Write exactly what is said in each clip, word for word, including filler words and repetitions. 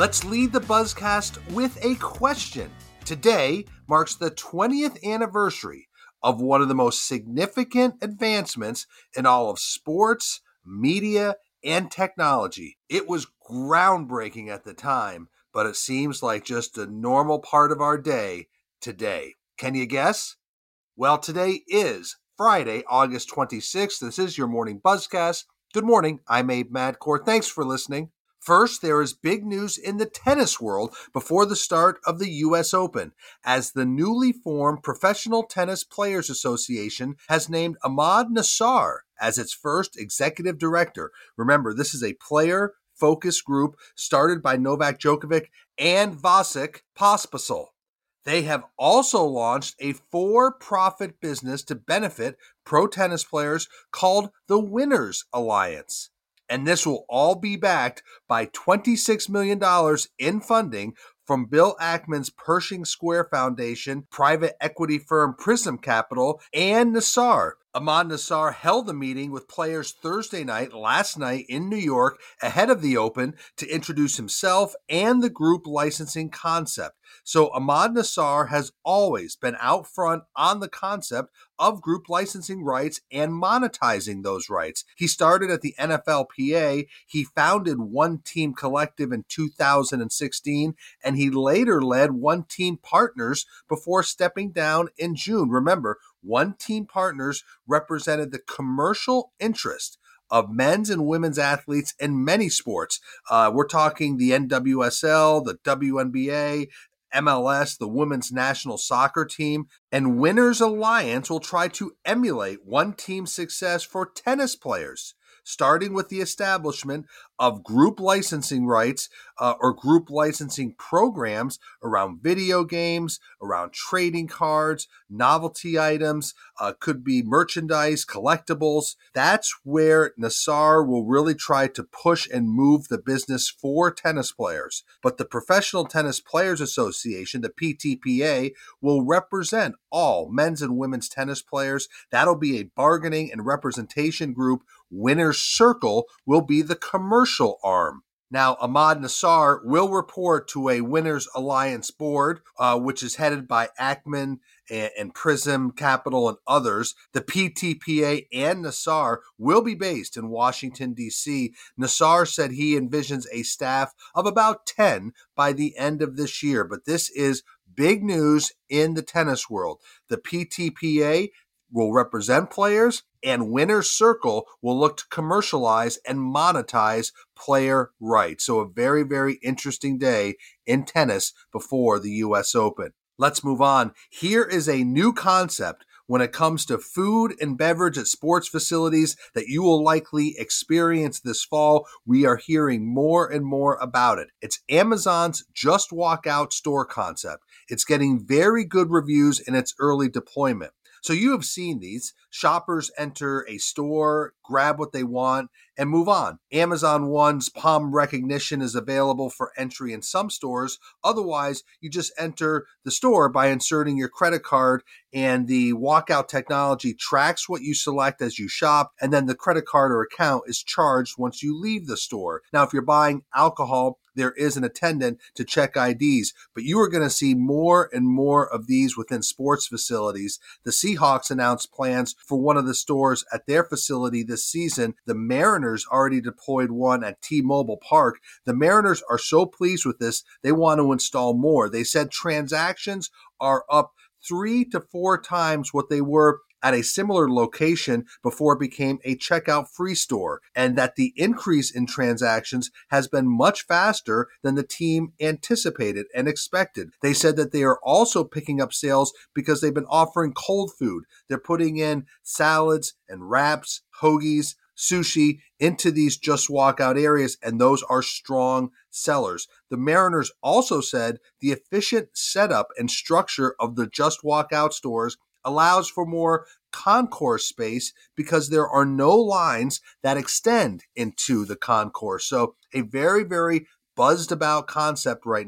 Let's lead the Buzzcast with a question. Today marks the twentieth anniversary of one of the most significant advancements in all of sports, media, and technology. It was groundbreaking at the time, but it seems like just a normal part of our day today. Can you guess? Well, today is Friday, August twenty-sixth. This is your morning Buzzcast. Good morning. I'm Abe Madcourt. Thanks for listening. First, there is big news in the tennis world before the start of the U S Open, as the newly formed Professional Tennis Players Association has named Ahmad Nassar as its first executive director. Remember, this is a player focus group started by Novak Djokovic and Vasek Pospisil. They have also launched a for-profit business to benefit pro tennis players called the Winners Alliance. And this will all be backed by twenty-six million dollars in funding from Bill Ackman's Pershing Square Foundation, private equity firm Prism Capital, and Nassar. Ahmad Nassar held a meeting with players Thursday night, last night in New York, ahead of the Open to introduce himself and the group licensing concept. So Ahmad Nassar has always been out front on the concept of group licensing rights and monetizing those rights. He started at the N F L P A. He founded One Team Collective in two thousand sixteen, and he later led One Team Partners before stepping down in June. Remember, One Team Partners represented the commercial interest of men's and women's athletes in many sports. Uh, we're talking the N W S L, the W N B A, M L S, the women's national soccer team, and Winners Alliance will try to emulate One Team's success for tennis players, starting with the establishment of group licensing rights uh, or group licensing programs around video games, around trading cards, novelty items, uh, could be merchandise, collectibles. That's where Nassar will really try to push and move the business for tennis players. But the Professional Tennis Players Association, the P T P A, will represent all men's and women's tennis players. That'll be a bargaining and representation group. Winners Circle will be the commercial arm. Now, Ahmad Nassar will report to a Winners Alliance board, uh, which is headed by Ackman and, and Prism Capital and others. The P T P A and Nassar will be based in Washington, D C. Nassar said he envisions a staff of about ten by the end of this year, but this is big news in the tennis world. The P T P A will represent players, and Winners Circle will look to commercialize and monetize player rights. So a very, very interesting day in tennis before the U S Open. Let's move on. Here is a new concept when it comes to food and beverage at sports facilities that you will likely experience this fall. We are hearing more and more about it. It's Amazon's Just Walk Out store concept. It's getting very good reviews in its early deployment. So you have seen these. Shoppers enter a store, grab what they want, and move on. Amazon One's palm recognition is available for entry in some stores. Otherwise, you just enter the store by inserting your credit card, and the walkout technology tracks what you select as you shop, and then the credit card or account is charged once you leave the store. Now, if you're buying alcohol, there is an attendant to check I Ds, but you are going to see more and more of these within sports facilities. The Seahawks announced plans for one of the stores at their facility this season. The Mariners already deployed one at T-Mobile Park. The Mariners are so pleased with this, they want to install more. They said transactions are up three to four times what they were at a similar location before it became a checkout free store, and that the increase in transactions has been much faster than the team anticipated and expected. They said that they are also picking up sales because they've been offering cold food. They're putting in salads and wraps, hoagies, sushi into these Just Walk Out areas, and those are strong sellers. The Mariners also said the efficient setup and structure of the Just Walk Out stores allows for more concourse space because there are no lines that extend into the concourse. So a very, very buzzed about concept right now.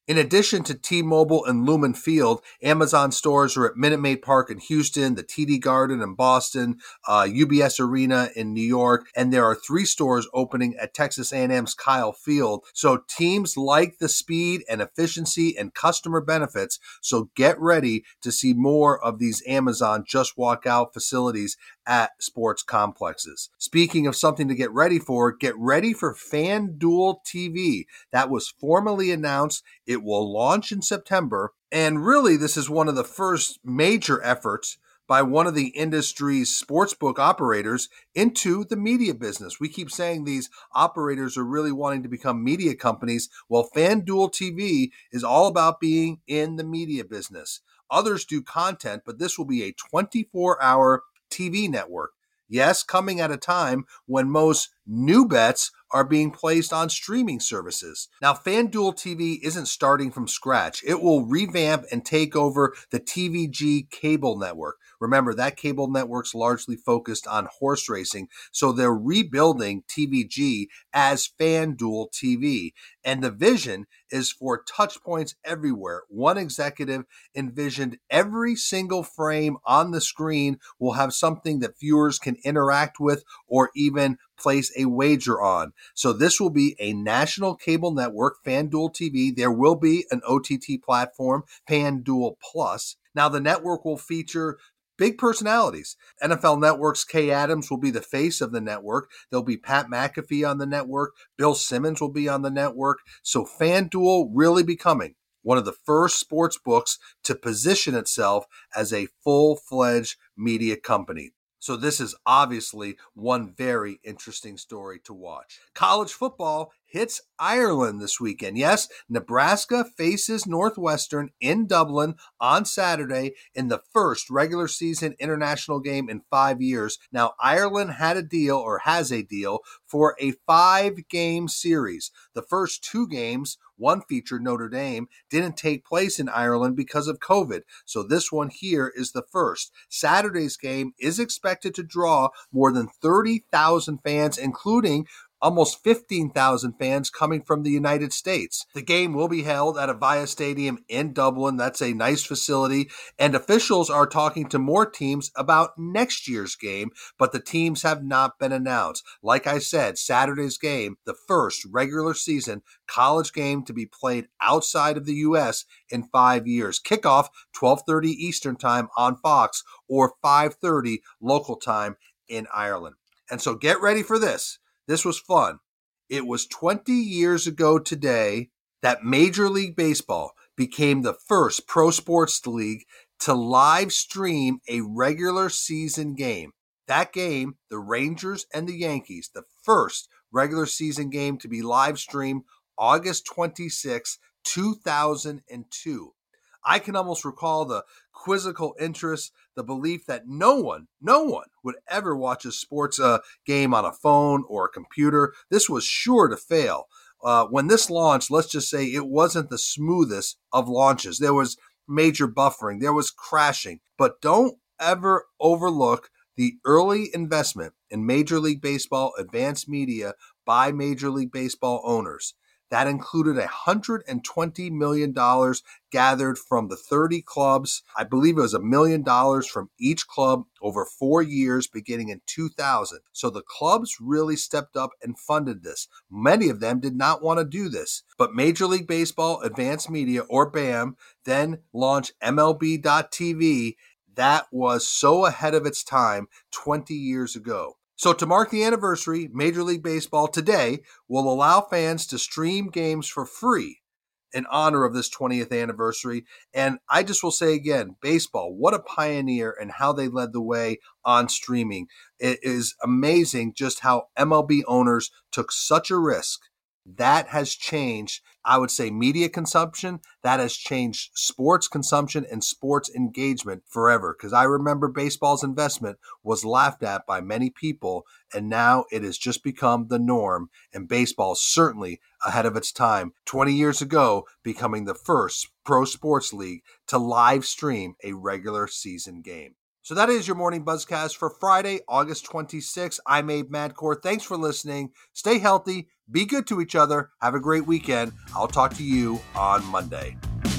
In addition to T-Mobile and Lumen Field, Amazon stores are at Minute Maid Park in Houston, the T D Garden in Boston, uh, U B S Arena in New York, and there are three stores opening at Texas A and M's Kyle Field. So teams like the speed and efficiency and customer benefits, so get ready to see more of these Amazon Just Walk Out facilities at sports complexes. Speaking of something to get ready for, get ready for FanDuel T V. That was formally announced. It will launch in September, and really this is one of the first major efforts by one of the industry's sportsbook operators into the media business. We keep saying these operators are really wanting to become media companies. Well, FanDuel T V is all about being in the media business. Others do content, but this will be a twenty-four hour T V network. Yes, coming at a time when most new bets are being placed on streaming services. Now, FanDuel T V isn't starting from scratch. It will revamp and take over the T V G cable network. Remember, that cable network's largely focused on horse racing, so they're rebuilding T V G as FanDuel T V. And the vision is for touch points everywhere. One executive envisioned every single frame on the screen will have something that viewers can interact with or even place a wager on. So this will be a national cable network, FanDuel T V. There will be an O T T platform, FanDuel Plus. Now the network will feature big personalities. N F L Network's Kay Adams will be the face of the network. There'll be Pat McAfee on the network. Bill Simmons will be on the network. So FanDuel really becoming one of the first sports books to position itself as a full-fledged media company. So this is obviously one very interesting story to watch. College football hits Ireland this weekend. Yes, Nebraska faces Northwestern in Dublin on Saturday in the first regular season international game in five years. Now, Ireland had a deal or has a deal for a five-game series. The first two games, one featured Notre Dame, didn't take place in Ireland because of COVID. So this one here is the first. Saturday's game is expected to draw more than thirty thousand fans, including almost fifteen thousand fans coming from the United States. The game will be held at Avaya Stadium in Dublin. That's a nice facility. And officials are talking to more teams about next year's game, but the teams have not been announced. Like I said, Saturday's game, the first regular season college game to be played outside of the U S in five years. Kickoff twelve thirty Eastern Time on Fox or five thirty local time in Ireland. And so get ready for this. This was fun. It was twenty years ago today that Major League Baseball became the first pro sports league to live stream a regular season game. That game, the Rangers and the Yankees, the first regular season game to be live streamed August twenty-sixth, two thousand two. I can almost recall the quizzical interest, the belief that no one, no one would ever watch a sports uh, game on a phone or a computer. This was sure to fail. Uh, when this launched, let's just say it wasn't the smoothest of launches. There was major buffering. There was crashing. But don't ever overlook the early investment in Major League Baseball advanced media by Major League Baseball owners. That included one hundred twenty million dollars gathered from the thirty clubs. I believe it was a million dollars from each club over four years beginning in two thousand. So the clubs really stepped up and funded this. Many of them did not want to do this. But Major League Baseball Advanced Media, or BAM, then launched M L B dot T V. That was so ahead of its time twenty years ago. So to mark the anniversary, Major League Baseball today will allow fans to stream games for free in honor of this twentieth anniversary. And I just will say again, baseball, what a pioneer and how they led the way on streaming. It is amazing just how M L B owners took such a risk. That has changed, I would say, media consumption. That has changed sports consumption and sports engagement forever. Because I remember baseball's investment was laughed at by many people, and now it has just become the norm. And baseball is certainly ahead of its time. twenty years ago, becoming the first pro sports league to live stream a regular season game. So that is your Morning Buzzcast for Friday, August twenty-sixth. I'm Abe Madcore. Thanks for listening. Stay healthy. Be good to each other. Have a great weekend. I'll talk to you on Monday.